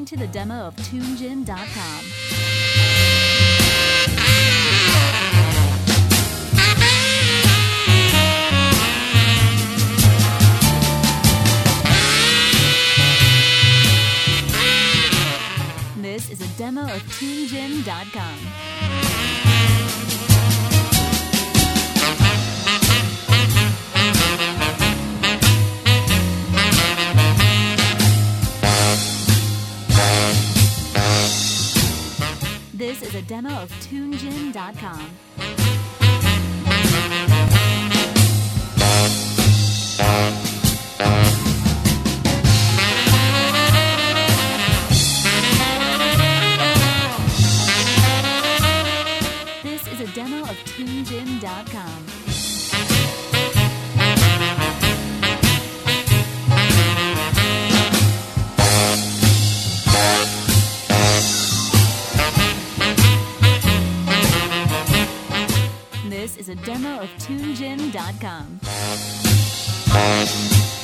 listening to the demo of TuneGen.com. This is a demo of TuneGen.com. This is a demo of TuneGen.com. This is a demo of TuneGen.com. This is a demo of TuneGen.com.